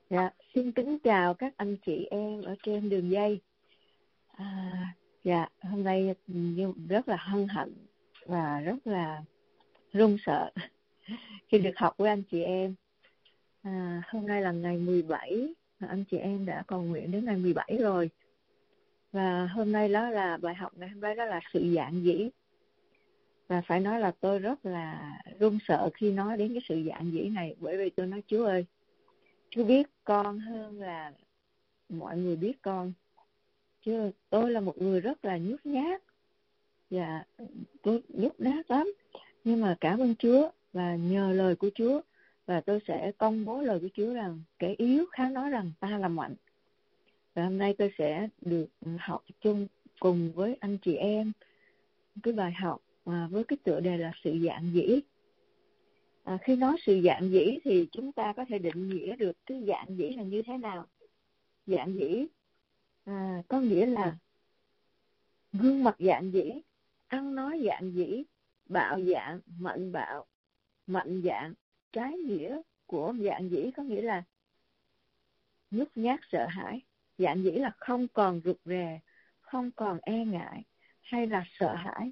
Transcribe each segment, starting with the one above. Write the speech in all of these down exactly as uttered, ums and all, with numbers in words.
Dạ, xin kính chào các anh chị em ở trên đường dây. À, dạ, hôm nay rất là hân hạnh và rất là run sợ khi được học với anh chị em. À, hôm nay là ngày mười bảy, anh chị em đã cầu nguyện đến ngày mười bảy rồi. Và hôm nay đó là bài học ngày hôm nay đó là sự dạn dĩ. Và phải nói là tôi rất là run sợ khi nói đến cái sự dạn dĩ này, bởi vì tôi nói Chúa ơi, Chúa biết con hơn là mọi người biết con. Chứ tôi là một người rất là nhút nhát và tôi nhút nhát lắm, nhưng mà cảm ơn Chúa và nhờ lời của Chúa, và tôi sẽ công bố lời của Chúa rằng kẻ yếu khá nói rằng ta là mạnh. Và hôm nay tôi sẽ được học chung cùng với anh chị em cái bài học à, với cái tựa đề là sự dạn dĩ. À, khi nói sự dạn dĩ thì chúng ta có thể định nghĩa được cái dạn dĩ là như thế nào. Dạn dĩ à, có nghĩa là gương mặt dạn dĩ, ăn nói dạn dĩ, bạo dạn, mạnh bạo, mạnh dạn. Trái nghĩa của dạn dĩ có nghĩa là nhút nhát sợ hãi. Dạn dĩ là không còn rụt rè, không còn e ngại hay là sợ hãi.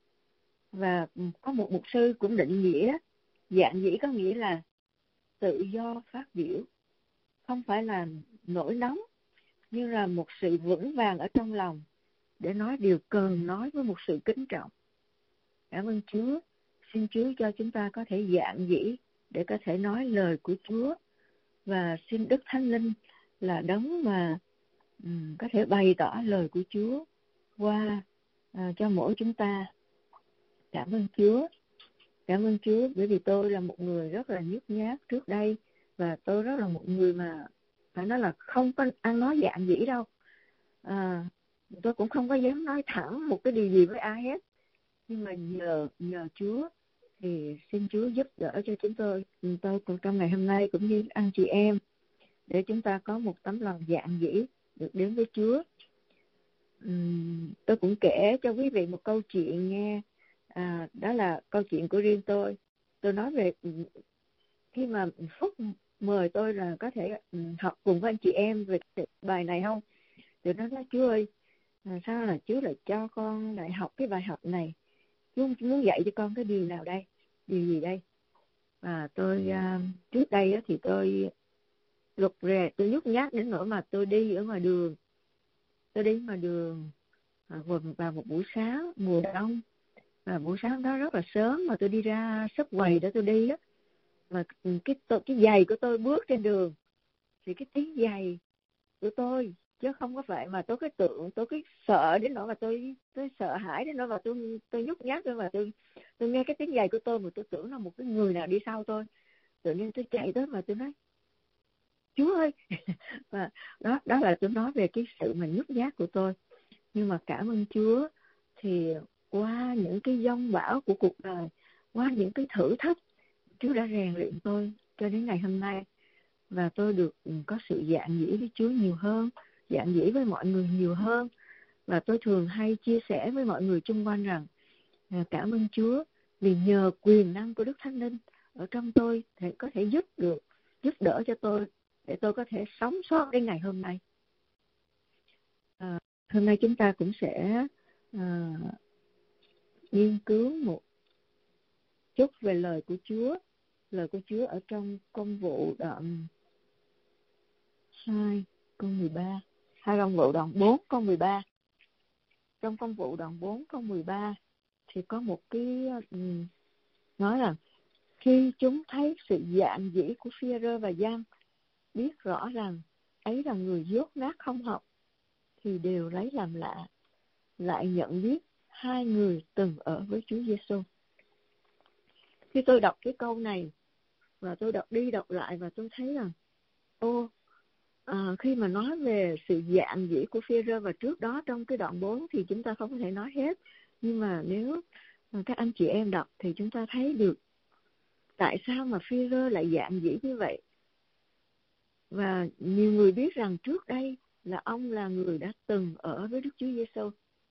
Và có một mục sư cũng định nghĩa dạn dĩ có nghĩa là tự do phát biểu, không phải là nổi nóng, nhưng là một sự vững vàng ở trong lòng để nói điều cần nói với một sự kính trọng. Cảm ơn Chúa. Xin Chúa cho chúng ta có thể dạn dĩ để có thể nói lời của Chúa, và xin Đức Thánh Linh là đấng mà um, có thể bày tỏ lời của Chúa qua uh, cho mỗi chúng ta. Cảm ơn Chúa. Cảm ơn Chúa bởi vì tôi là một người rất là nhút nhát trước đây, và tôi rất là một người mà phải nói là không có ăn nói dạn dĩ đâu. À, tôi cũng không có dám nói thẳng một cái điều gì với ai hết. Nhưng mà nhờ nhờ Chúa thì xin Chúa giúp đỡ cho chúng tôi, tôi cũng trong ngày hôm nay cũng như anh chị em, để chúng ta có một tấm lòng dạn dĩ được đến với Chúa. Uhm, tôi cũng kể cho quý vị một câu chuyện nghe. À, đó là câu chuyện của riêng tôi. Tôi nói về khi mà Phúc mời tôi là có thể học cùng với anh chị em về bài này không, thì nó nói Chúa ơi, sao là Chúa lại cho con lại học cái bài học này? Chúa muốn dạy cho con cái điều nào đây? Điều gì đây? À, tôi uh, trước đây uh, thì tôi rụt rè, tôi nhút nhát đến nỗi mà tôi đi ở ngoài đường. Tôi đi ngoài đường à, vào một buổi sáng mùa đông, và buổi sáng đó rất là sớm mà tôi đi ra Subway để tôi đi á, mà cái cái giày của tôi bước trên đường thì cái tiếng giày của tôi, chứ không có phải mà tôi cái tưởng tôi cái sợ đến nỗi mà tôi tôi sợ hãi đến nỗi mà tôi tôi nhút nhát rồi, mà tôi tôi nghe cái tiếng giày của tôi mà tôi tưởng là một cái người nào đi sau tôi. Tự nhiên tôi chạy tới mà tôi nói Chúa ơi. Và đó đó là tôi nói về cái sự mà nhút nhát của tôi. Nhưng mà cảm ơn Chúa, thì qua những cái giông bão của cuộc đời, qua những cái thử thách, Chúa đã rèn luyện tôi cho đến ngày hôm nay, và tôi được có sự dạn dĩ với Chúa nhiều hơn, dạn dĩ với mọi người nhiều hơn. Và tôi thường hay chia sẻ với mọi người xung quanh rằng cảm ơn Chúa vì nhờ quyền năng của Đức Thánh Linh ở trong tôi thì có thể giúp được, giúp đỡ cho tôi để tôi có thể sống sót đến ngày hôm nay. À, hôm nay chúng ta cũng sẽ à, nghiên cứu một chút về lời của Chúa. Lời của Chúa ở trong Công vụ đoạn hai câu mười ba, hai Công vụ đoạn bốn câu mười ba. Trong Công vụ đoạn bốn câu mười ba thì có một cái um, nói là khi chúng thấy sự dạn dĩ của Phi-e-rơ và Giăng, biết rõ rằng ấy là người dốt nát không học, thì đều lấy làm lạ, lại nhận biết hai người từng ở với Chúa Giêsu. Khi tôi đọc cái câu này và tôi đọc đi đọc lại, và tôi thấy rằng ô à, khi mà nói về sự dạn dĩ của Phi-e-rơ, và trước đó trong cái đoạn bốn thì chúng ta không có thể nói hết, nhưng mà nếu mà các anh chị em đọc thì chúng ta thấy được tại sao mà Phi-e-rơ lại dạn dĩ như vậy. Và nhiều người biết rằng trước đây là ông là người đã từng ở với Đức Chúa Giêsu.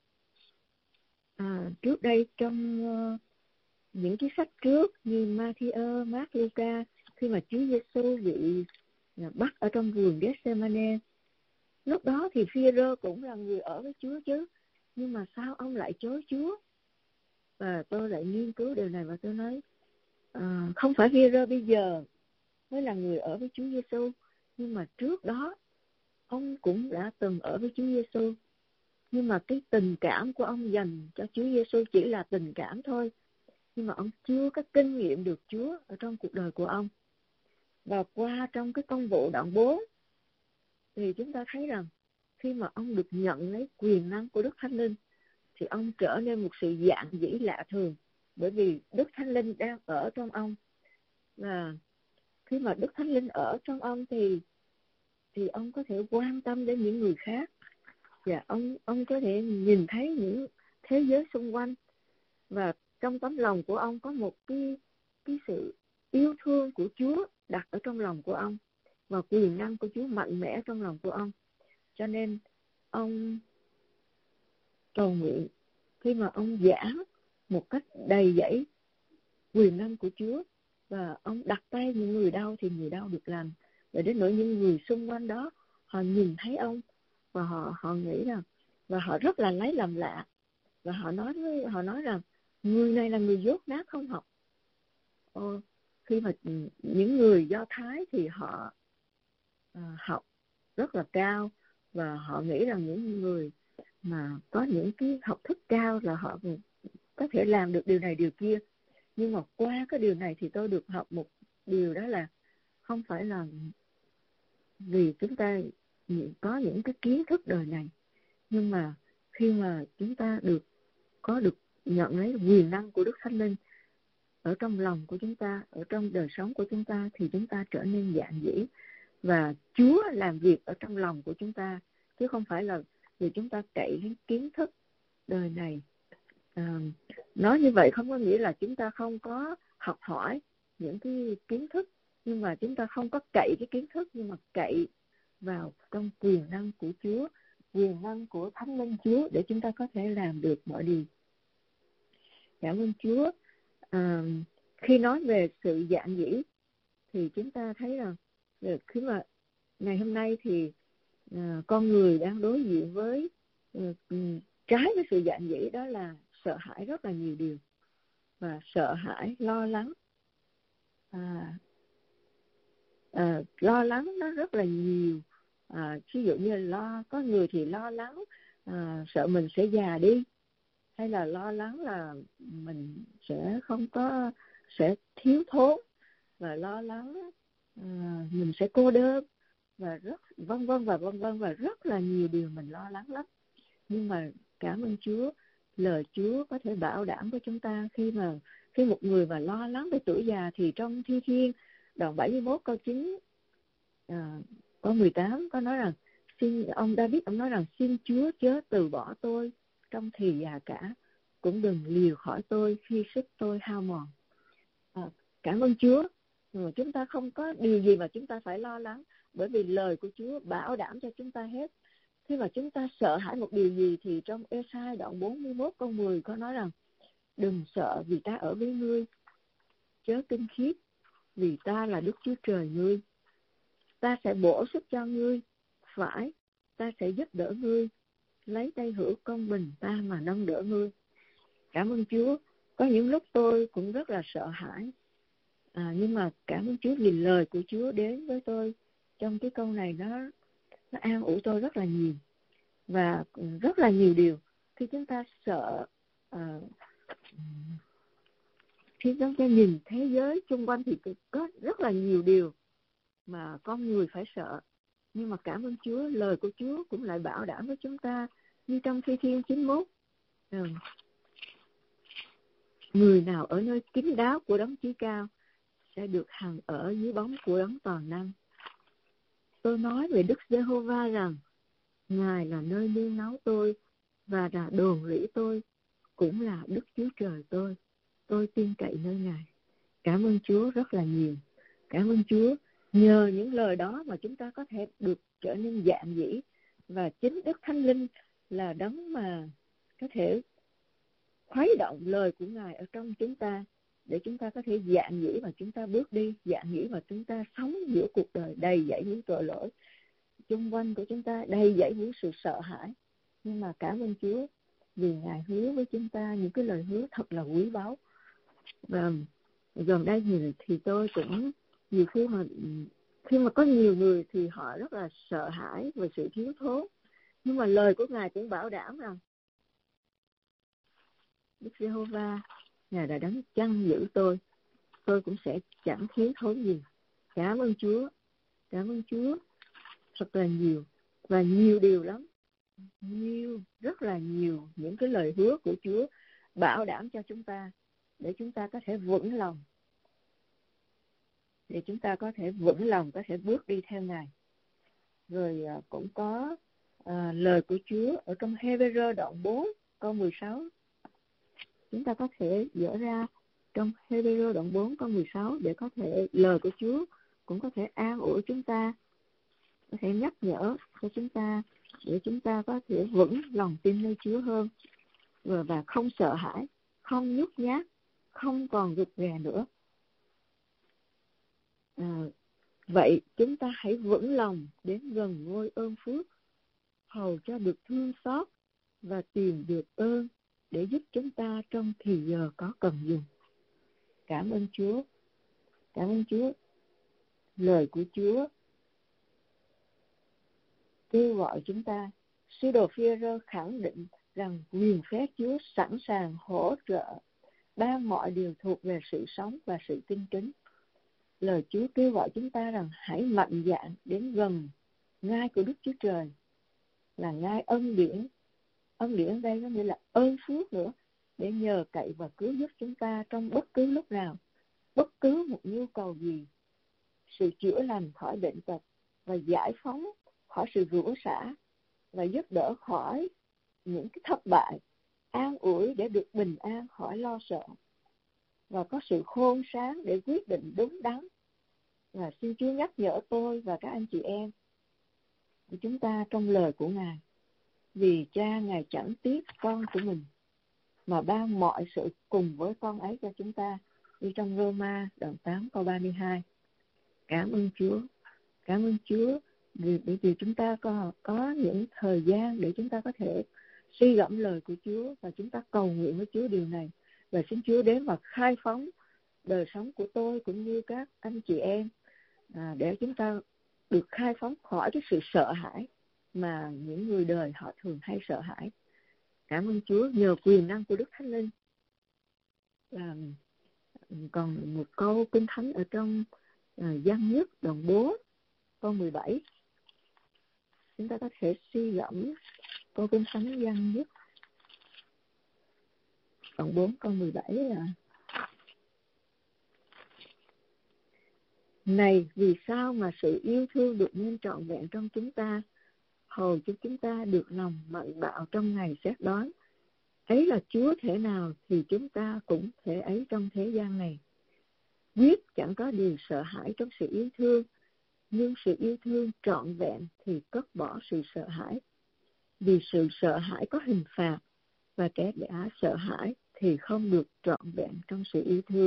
À, trước đây trong uh, những cái sách trước như Ma-thi-ơ, Mác, Luca, khi mà Chúa Giêsu bị bắt ở trong vườn Gethsemane. Lúc đó thì Phi-e-rơ cũng là người ở với Chúa chứ, nhưng mà sao ông lại chối Chúa? Và tôi lại nghiên cứu điều này và tôi nói à, không phải Phi-e-rơ bây giờ mới là người ở với Chúa Giêsu, nhưng mà trước đó ông cũng đã từng ở với Chúa Giêsu. Nhưng mà cái tình cảm của ông dành cho Chúa Giêsu chỉ là tình cảm thôi, nhưng mà ông chưa có kinh nghiệm được Chúa ở trong cuộc đời của ông. Và qua trong cái công vụ đoạn bốn thì chúng ta thấy rằng khi mà ông được nhận lấy quyền năng của Đức Thánh Linh thì ông trở nên một sự dạn dĩ lạ thường, bởi vì Đức Thánh Linh đang ở trong ông. Và khi mà Đức Thánh Linh ở trong ông thì thì ông có thể quan tâm đến những người khác, và ông ông có thể nhìn thấy những thế giới xung quanh, và trong tấm lòng của ông có một cái cái sự yêu thương của Chúa đặt ở trong lòng của ông, và quyền năng của Chúa mạnh mẽ trong lòng của ông. Cho nên ông cầu nguyện khi mà ông giảng một cách đầy dẫy quyền năng của Chúa, và ông đặt tay những người đau thì người đau được lành. Và đến nỗi những người xung quanh đó họ nhìn thấy ông và họ họ nghĩ rằng, và họ rất là lấy làm lạ, và họ nói với họ nói rằng người này là người dốt nát không học. Ờ, khi mà những người Do Thái thì họ à, học rất là cao, và họ nghĩ rằng những người mà có những cái học thức cao là họ có thể làm được điều này điều kia. Nhưng mà qua cái điều này thì tôi được học một điều, đó là không phải là vì chúng ta có những cái kiến thức đời này, nhưng mà khi mà chúng ta được có được nhận lấy quyền năng của Đức Thánh Linh ở trong lòng của chúng ta, ở trong đời sống của chúng ta, thì chúng ta trở nên dạn dĩ, và Chúa làm việc ở trong lòng của chúng ta, chứ không phải là vì chúng ta cậy đến kiến thức đời này. À, nói như vậy không có nghĩa là chúng ta không có học hỏi những cái kiến thức, nhưng mà chúng ta không có cậy cái kiến thức, nhưng mà cậy vào trong quyền năng của Chúa, quyền năng của Thánh Linh Chúa, để chúng ta có thể làm được mọi điều. Cảm ơn Chúa. À, khi nói về sự dạn dĩ thì chúng ta thấy rằng khi mà ngày hôm nay thì à, con người đang đối diện với uh, trái với sự dạn dĩ, đó là sợ hãi rất là nhiều điều, và sợ hãi, lo lắng, à, à, lo lắng nó rất là nhiều. À, ví dụ như lo, có người thì lo lắng à, sợ mình sẽ già đi, hay là lo lắng là mình sẽ không có, sẽ thiếu thốn, và lo lắng à, mình sẽ cô đơn, và rất vân vân và vân vân, và rất là nhiều điều mình lo lắng lắm. Nhưng mà cảm ơn Chúa, lời Chúa có thể bảo đảm với chúng ta, khi mà khi một người mà lo lắng về tuổi già thì trong Thi Thiên đoạn bảy mươi mốt câu chín à, câu mười tám có nói rằng, xin ông David ông nói rằng, xin Chúa chớ từ bỏ tôi trong thì già cả, cũng đừng lìa khỏi tôi khi sức tôi hao mòn. À, cảm ơn Chúa, ừ, chúng ta không có điều gì mà chúng ta phải lo lắng, bởi vì lời của Chúa bảo đảm cho chúng ta hết. Khi mà chúng ta sợ hãi một điều gì thì trong Ê-sai đoạn bốn mươi mốt câu mười có nói rằng, đừng sợ vì ta ở với ngươi, chớ kinh khiếp vì ta là Đức Chúa Trời ngươi. Ta sẽ bổ sức cho ngươi, phải, ta sẽ giúp đỡ ngươi, lấy tay hữu công bình ta mà nâng đỡ ngươi. Cảm ơn Chúa. Có những lúc tôi cũng rất là sợ hãi, à, nhưng mà cảm ơn Chúa vì lời của Chúa đến với tôi trong cái câu này, nó nó an ủi tôi rất là nhiều. Và rất là nhiều điều khi chúng ta sợ, à, khi chúng ta nhìn thế giới xung quanh thì có rất là nhiều điều mà con người phải sợ. Nhưng mà cảm ơn Chúa, lời của Chúa cũng lại bảo đảm với chúng ta, như trong Thi Thiên chín mươi mốt, ừ, người nào ở nơi kín đáo của Đấng Chí Cao sẽ được hằng ở dưới bóng của Đấng Toàn Năng. Tôi nói về Đức Giê-hô-va rằng, Ngài là nơi nương náu tôi, và là đồn lũy tôi, cũng là Đức Chúa Trời tôi. Tôi tin cậy nơi Ngài. Cảm ơn Chúa rất là nhiều. Cảm ơn Chúa. Nhờ những lời đó mà chúng ta có thể được trở nên dạn dĩ, và chính Đức Thánh Linh là Đấng mà có thể khuấy động lời của Ngài ở trong chúng ta. để chúng ta có thể dạn dĩ mà chúng ta bước đi, dạn dĩ mà chúng ta sống giữa cuộc đời đầy dẫy những tội lỗi. Xung quanh của chúng ta đầy dẫy những sự sợ hãi. Nhưng mà cảm ơn Chúa vì Ngài hứa với chúng ta những cái lời hứa thật là quý báu. Và gần đây thì, thì tôi cũng nhiều khi mà khi mà có nhiều người thì họ rất là sợ hãi về sự thiếu thốn. Nhưng mà lời của Ngài cũng bảo đảm rằng Đức Giê-hô-va, Ngài đã đấng chăn giữ tôi, tôi cũng sẽ chẳng thiếu thốn gì. Cảm ơn Chúa, cảm ơn Chúa thật là nhiều, và nhiều điều lắm, nhiều, rất là nhiều những cái lời hứa của Chúa bảo đảm cho chúng ta, để chúng ta có thể vững lòng, để chúng ta có thể vững lòng, có thể bước đi theo Ngài. Rồi cũng có à, lời của Chúa ở trong Hê-bê-rơ đoạn bốn câu mười sáu. Chúng ta có thể dở ra trong Hê-bê-rơ đoạn bốn câu mười sáu để có thể lời của Chúa cũng có thể an ủi chúng ta, có thể nhắc nhở cho chúng ta để chúng ta có thể vững lòng tin nơi Chúa hơn, và, và không sợ hãi, không nhút nhát, không còn rụt rè nữa. À, vậy chúng ta hãy vững lòng đến gần ngôi ơn phước, hầu cho được thương xót và tìm được ơn để giúp chúng ta trong thì giờ có cần dùng. Cảm ơn Chúa, cảm ơn Chúa. Lời của Chúa kêu gọi chúng ta. Sứ đồ Phi-e-rơ khẳng định rằng quyền phép Chúa sẵn sàng hỗ trợ, ban mọi điều thuộc về sự sống và sự tin kính. Lời Chúa kêu gọi chúng ta rằng hãy mạnh dạn đến gần ngai của Đức Chúa Trời, là ngai ân điển. Ân điển đây có nghĩa là ơn phước nữa, để nhờ cậy và cứu giúp chúng ta trong bất cứ lúc nào, bất cứ một nhu cầu gì. Sự chữa lành khỏi bệnh tật và giải phóng khỏi sự rủa xả, và giúp đỡ khỏi những cái thất bại, an ủi để được bình an khỏi lo sợ, và có sự khôn sáng để quyết định đúng đắn. Và xin Chúa nhắc nhở tôi và các anh chị em của chúng ta trong lời của Ngài, vì Cha Ngài chẳng tiếc con của mình, mà ban mọi sự cùng với con ấy cho chúng ta, như trong Roma đoạn tám câu ba mươi hai. Cảm ơn Chúa, cảm ơn Chúa vì, bởi vì chúng ta có, có những thời gian để chúng ta có thể suy gẫm lời của Chúa, và chúng ta cầu nguyện với Chúa điều này, và xin Chúa đến và khai phóng đời sống của tôi cũng như các anh chị em, à, để chúng ta được khai phóng khỏi cái sự sợ hãi mà những người đời họ thường hay sợ hãi. Cảm ơn Chúa nhờ quyền năng của Đức Thánh Linh. À, còn một câu Kinh Thánh ở trong à, Giăng nhất đoạn bốn câu mười bảy. Chúng ta có thể suy gẫm câu Kinh Thánh Giăng nhất đoạn bốn câu mười bảy là: Này, vì sao mà sự yêu thương được nên trọn vẹn trong chúng ta, hầu cho chúng ta được lòng mạnh bạo trong ngày xét đoán. Ấy là Chúa thể nào thì chúng ta cũng thể ấy trong thế gian này. Quyết chẳng có điều sợ hãi trong sự yêu thương, nhưng sự yêu thương trọn vẹn thì cất bỏ sự sợ hãi. Vì sự sợ hãi có hình phạt, và kẻ đã sợ hãi thì không được trọn vẹn trong sự yêu thương.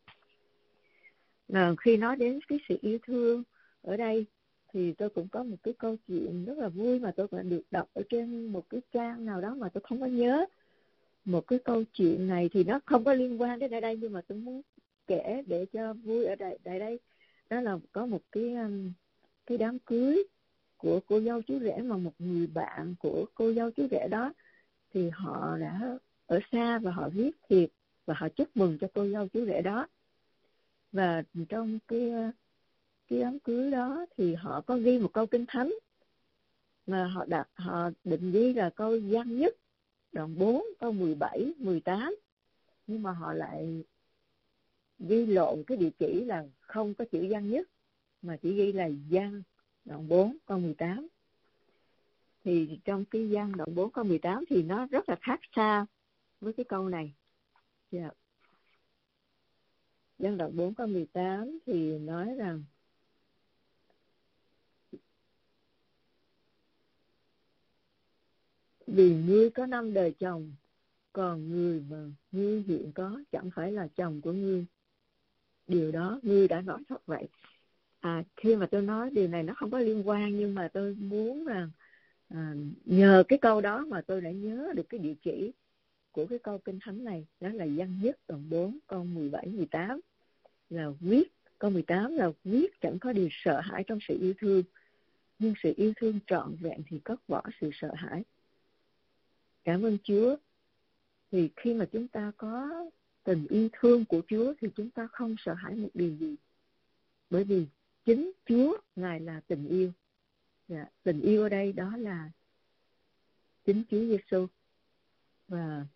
Và khi nói đến cái sự yêu thương ở đây thì tôi cũng có một cái câu chuyện rất là vui mà tôi đã được đọc ở trên một cái trang nào đó mà tôi không có nhớ. Một cái câu chuyện này thì nó không có liên quan đến ở đây, nhưng mà tôi muốn kể để cho vui ở đây. Tại đây đó là có một cái um, cái đám cưới của cô dâu chú rể, mà một người bạn của cô dâu chú rể đó thì họ đã ở xa và họ viết thiệp và họ chúc mừng cho cô dâu chú rể đó. Và trong cái cái đám cưới đó thì họ có ghi một câu Kinh Thánh mà họ đặt họ định ghi là câu Giăng nhất đoạn bốn câu mười bảy, mười tám, nhưng mà họ lại ghi lộn cái địa chỉ là không có chữ Giăng nhất mà chỉ ghi là Giăng đoạn bốn câu mười tám. Thì trong cái Giăng đoạn bốn câu mười tám thì nó rất là khác xa với cái câu này. Yeah. Giăng đoạn bốn câu mười tám thì nói rằng: Vì ngươi có năm đời chồng, còn người mà ngươi hiện có chẳng phải là chồng của ngươi. Điều đó ngươi đã nói thật vậy. À, khi mà tôi nói điều này nó không có liên quan, nhưng mà tôi muốn rằng à, nhờ cái câu đó mà tôi đã nhớ được cái địa chỉ của cái câu kinh thánh này. Đó là Dân Nhất đoạn bốn câu mười bảy mười tám, là quyết câu mười tám là quyết chẳng có điều sợ hãi trong sự yêu thương, nhưng sự yêu thương trọn vẹn thì cất bỏ sự sợ hãi. Cảm ơn Chúa. Thì khi mà chúng ta có tình yêu thương của Chúa thì chúng ta không sợ hãi một điều gì, bởi vì chính Chúa Ngài là tình yêu. Dạ, tình yêu ở đây đó là chính Chúa Giêsu, và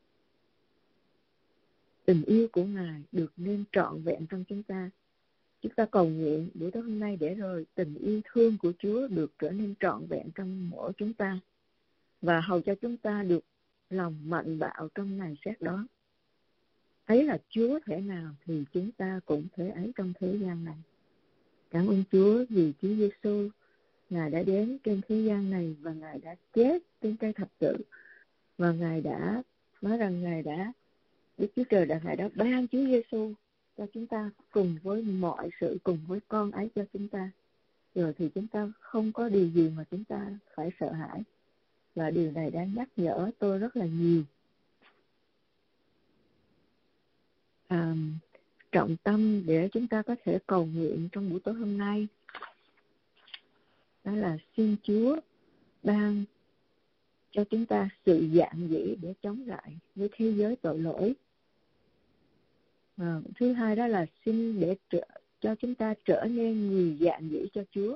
tình yêu của Ngài được nên trọn vẹn trong chúng ta. Chúng ta cầu nguyện buổi tối hôm nay để rồi tình yêu thương của Chúa được trở nên trọn vẹn trong mỗi chúng ta, và hầu cho chúng ta được lòng mạnh bạo trong ngày xét đó. Ấy là Chúa thể nào thì chúng ta cũng thể ấy trong thế gian này. Cảm ơn Chúa vì Chúa Giêsu, Ngài đã đến trên thế gian này và Ngài đã chết trên cây thập tự, và Ngài đã nói rằng Ngài đã Đức Chúa Trời đã Ngài đã ban Chúa Giêsu cho chúng ta cùng với mọi sự, cùng với con ấy cho chúng ta. Rồi thì chúng ta không có điều gì mà chúng ta phải sợ hãi. Và điều này đã nhắc nhở tôi rất là nhiều. À, trọng tâm để chúng ta có thể cầu nguyện trong buổi tối hôm nay đó là xin Chúa ban cho chúng ta sự dạn dĩ để chống lại với thế giới tội lỗi. À, thứ hai đó là xin để trở, cho chúng ta trở nên người dạn dĩ cho Chúa.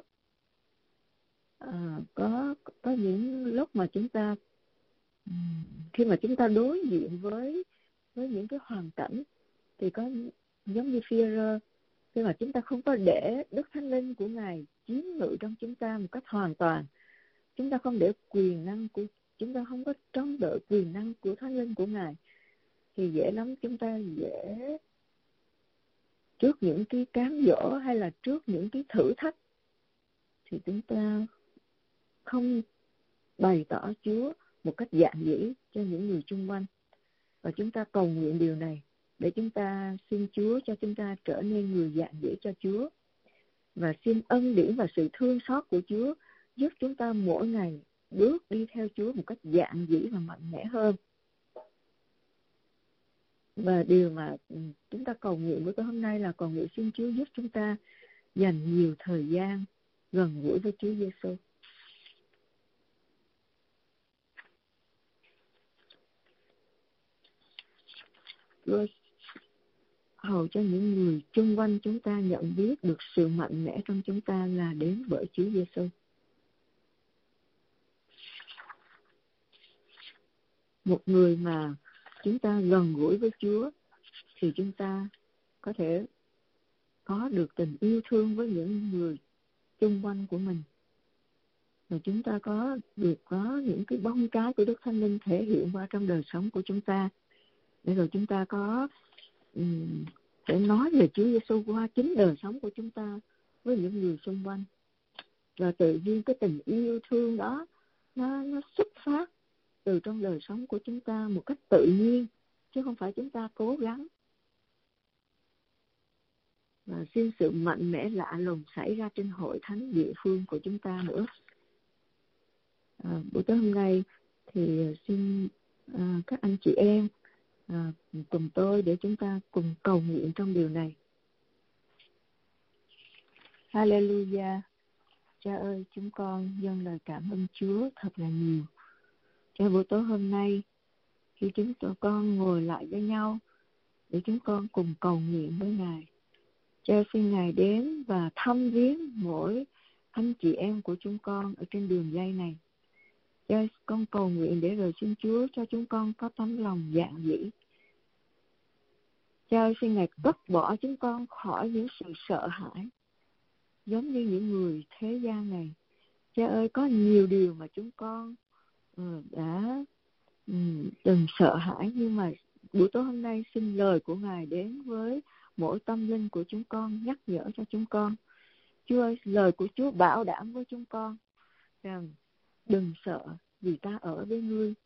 À, có có những lúc mà chúng ta khi mà chúng ta đối diện với với những cái hoàn cảnh thì có giống như Phi-e-rơ, khi mà chúng ta không có để Đức Thánh Linh của Ngài chiếm ngự trong chúng ta một cách hoàn toàn, chúng ta không để quyền năng của chúng ta không có trông đợi quyền năng của Thánh Linh của Ngài, thì dễ lắm chúng ta dễ trước những cái cám dỗ hay là trước những cái thử thách thì chúng ta không bày tỏ Chúa một cách dạn dĩ cho những người xung quanh. Và chúng ta cầu nguyện điều này để chúng ta xin Chúa cho chúng ta trở nên người dạn dĩ cho Chúa, và xin ân điển và sự thương xót của Chúa giúp chúng ta mỗi ngày bước đi theo Chúa một cách dạn dĩ và mạnh mẽ hơn. Và điều mà chúng ta cầu nguyện với tối hôm nay là cầu nguyện xin Chúa giúp chúng ta dành nhiều thời gian gần gũi với Chúa Giêsu. Chúa hầu cho những người xung quanh chúng ta nhận biết được sự mạnh mẽ trong chúng ta là đến bởi Chúa Giêsu. Một người mà chúng ta gần gũi với Chúa thì chúng ta có thể có được tình yêu thương với những người xung quanh của mình, và chúng ta có được có những cái bông trái của Đức Thánh Linh thể hiện qua trong đời sống của chúng ta, để rồi chúng ta có um, thể nói về Chúa Giêsu qua chính đời sống của chúng ta với những người xung quanh. Và tự nhiên cái tình yêu thương đó nó, nó xuất phát từ trong đời sống của chúng ta một cách tự nhiên, chứ không phải chúng ta cố gắng. Và xin sự mạnh mẽ lạ lùng xảy ra trên hội thánh địa phương của chúng ta nữa. À, buổi tối hôm nay thì xin à, các anh chị em à, cùng tôi để chúng ta cùng cầu nguyện trong điều này. Hallelujah. Cha ơi, chúng con dâng lời cảm ơn Chúa thật là nhiều cho buổi tối hôm nay, khi chúng tôi con ngồi lại với nhau để chúng con cùng cầu nguyện với Ngài. Cha xin Ngài đến và thăm viếng mỗi anh chị em của chúng con ở trên đường dây này. Cha, con cầu nguyện để rồi xin Chúa cho chúng con có tấm lòng dạn dĩ. Cha xin Ngài cất bỏ chúng con khỏi những sự sợ hãi giống như những người thế gian này. Cha ơi, có nhiều điều mà chúng con uh, đã um, từng sợ hãi, nhưng mà buổi tối hôm nay xin lời của Ngài đến với mỗi tâm linh của chúng con, nhắc nhở cho chúng con. Chúa ơi, lời của Chúa bảo đảm với chúng con rằng đừng sợ vì ta ở với ngươi.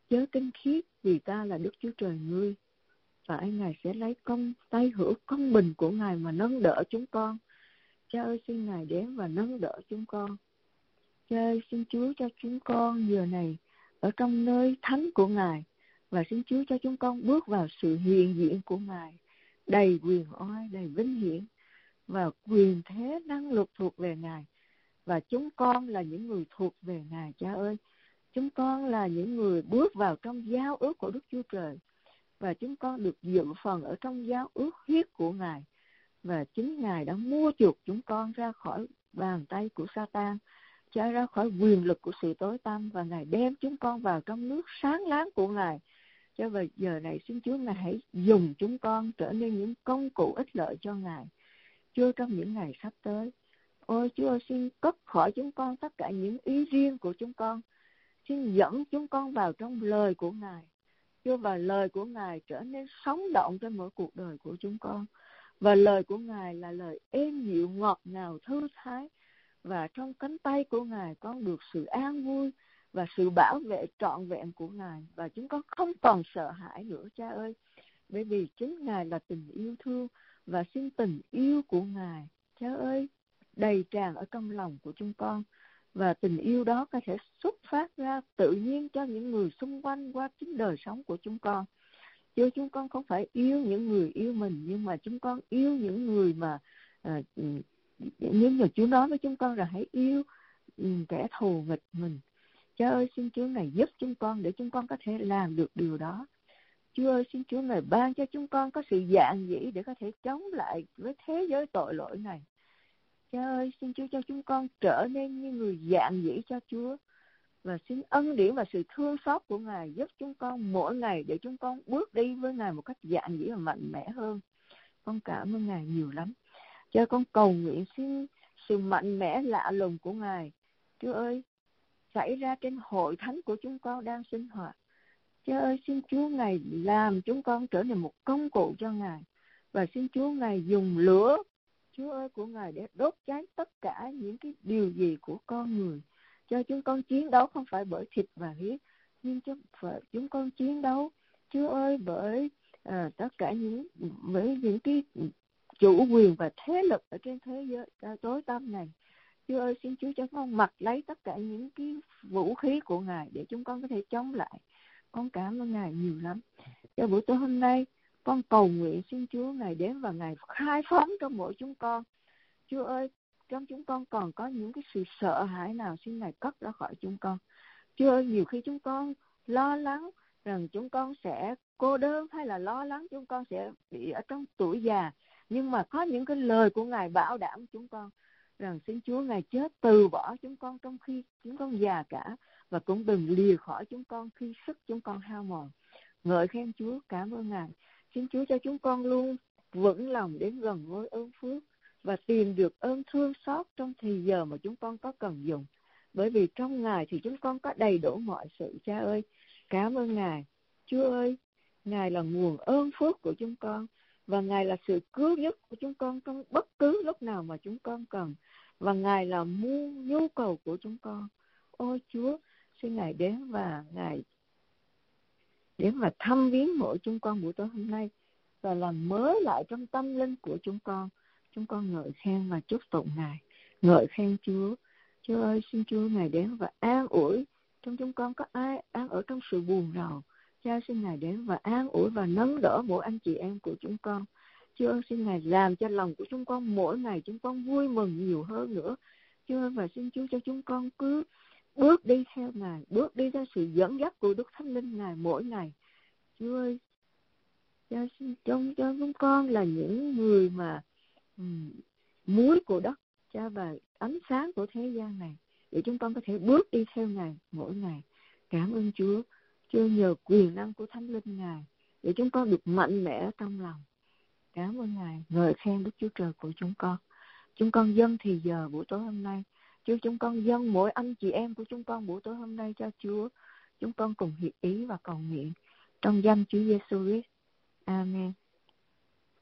chớ kinh khiết, vì ta là Đức Chúa Trời ngươi. Phải Ngài sẽ lấy công tay hữu công bình của Ngài mà nâng đỡ chúng con. Cha ơi, xin Ngài đến và nâng đỡ chúng con. Cha ơi, xin Chúa cho chúng con giờ này ở trong nơi thánh của Ngài, và xin Chúa cho chúng con bước vào sự hiện diện của Ngài đầy quyền oai, đầy vinh hiển, và quyền thế năng lực thuộc về Ngài. Và chúng con là những người thuộc về Ngài. Cha ơi, chúng con là những người bước vào trong giao ước của Đức Chúa Trời, và chúng con được dự phần ở trong giao ước huyết của Ngài. Và chính Ngài đã mua chuộc chúng con ra khỏi bàn tay của Sa-tan, cho ra khỏi quyền lực của sự tối tăm, và Ngài đem chúng con vào trong nước sáng láng của Ngài. Cho vào giờ này xin Chúa Ngài hãy dùng chúng con trở nên những công cụ ích lợi cho Ngài Chúa trong những ngày sắp tới. Ôi Chúa ơi, xin cất khỏi chúng con tất cả những ý riêng của chúng con. Xin dẫn chúng con vào trong lời của Ngài. Chúa, và lời của Ngài trở nên sống động trong mỗi cuộc đời của chúng con. Và lời của Ngài là lời êm dịu, ngọt ngào, thư thái. Và trong cánh tay của Ngài con được sự an vui và sự bảo vệ trọn vẹn của Ngài. Và chúng con không còn sợ hãi nữa, Cha ơi. Bởi vì chính Ngài là tình yêu thương, và xin tình yêu của Ngài, Cha ơi, đầy tràn ở trong lòng của chúng con. Và tình yêu đó có thể xuất phát ra tự nhiên cho những người xung quanh qua chính đời sống của chúng con. Chứ chúng con không phải yêu những người yêu mình, nhưng mà chúng con yêu những người mà à, nhưng mà Chúa nói với chúng con là hãy yêu kẻ thù nghịch mình. Cha ơi, xin Chúa Ngài giúp chúng con để chúng con có thể làm được điều đó. Chúa ơi, xin Chúa Ngài ban cho chúng con có sự dạn dĩ để có thể chống lại với thế giới tội lỗi này. Cha ơi, xin Chúa cho chúng con trở nên như người dạn dĩ cho Chúa. Và xin ân điển và sự thương xót của Ngài giúp chúng con mỗi ngày để chúng con bước đi với Ngài một cách dạn dĩ và mạnh mẽ hơn. Con cảm ơn Ngài nhiều lắm. Cho con cầu nguyện xin sự mạnh mẽ lạ lùng của Ngài, Chúa ơi, xảy ra trên hội thánh của chúng con đang sinh hoạt. Chúa ơi, xin Chúa Ngài làm chúng con trở thành một công cụ cho Ngài. Và xin Chúa Ngài dùng lửa, Chúa ơi, của Ngài để đốt cháy tất cả những cái điều gì của con người. Cho chúng con chiến đấu không phải bởi thịt và huyết, nhưng chúng con chiến đấu, Chúa ơi, bởi à, tất cả những với những cái chủ quyền và thế lực ở trên thế giới tối tăm này. Chúa ơi, xin Chúa cho con mặc lấy tất cả những cái vũ khí của Ngài để chúng con có thể chống lại. Con cảm ơn Ngài nhiều lắm. Cho buổi tối hôm nay, con cầu nguyện xin Chúa Ngài đến và Ngài khai phóng trong mỗi chúng con. Chúa ơi, trong chúng con còn có những cái sự sợ hãi nào, xin Ngài cất ra khỏi chúng con. Chúa ơi, nhiều khi chúng con lo lắng rằng chúng con sẽ cô đơn, hay là lo lắng chúng con sẽ bị ở trong tuổi già. Nhưng mà có những cái lời của Ngài bảo đảm chúng con rằng xin Chúa Ngài chớ từ bỏ chúng con trong khi chúng con già cả, và cũng đừng lìa khỏi chúng con khi sức chúng con hao mòn. Ngợi khen Chúa, cảm ơn Ngài. Xin Chúa cho chúng con luôn vững lòng đến gần ngôi ơn phước và tìm được ơn thương xót trong thì giờ mà chúng con có cần dùng. Bởi vì trong Ngài thì chúng con có đầy đủ mọi sự. Cha ơi, cảm ơn Ngài. Chúa ơi, Ngài là nguồn ơn phước của chúng con, và Ngài là sự cứu giúp của chúng con trong bất cứ lúc nào mà chúng con cần, và Ngài là mua nhu cầu của chúng con. Ôi Chúa, xin Ngài đến và Ngài đến và thăm viếng mỗi chúng con buổi tối hôm nay, và làm mới lại trong tâm linh của chúng con. Chúng con ngợi khen và chúc tụng Ngài. Ngợi khen Chúa. Chúa ơi, xin Chúa Ngài đến và an ủi. Trong chúng con có ai đang ở trong sự buồn rầu, Cha xin Ngài đến và an ủi và nâng đỡ mỗi anh chị em của chúng con. Chúa ơi, xin Ngài làm cho lòng của chúng con mỗi ngày chúng con vui mừng nhiều hơn nữa. Chúa ơi, và xin Chúa cho chúng con cứ bước đi theo Ngài, bước đi theo sự dẫn dắt của Đức Thánh Linh Ngài mỗi ngày. Chúa ơi, Cha xin trông cho chúng con là những người mà um, muối của đất, Cha, và ánh sáng của thế gian này, để chúng con có thể bước đi theo Ngài mỗi ngày. Cảm ơn Chúa. Chúa nhờ quyền năng của Thánh Linh Ngài để chúng con được mạnh mẽ trong lòng. Cảm ơn Ngài. Ngợi khen Đức Chúa Trời của chúng con. Chúng con dâng thì giờ buổi tối hôm nay. Chúa, chúng con dâng mỗi anh chị em của chúng con buổi tối hôm nay cho Chúa. Chúng con cùng hiệp ý và cầu nguyện trong danh Chúa Giêsu Christ. Amen.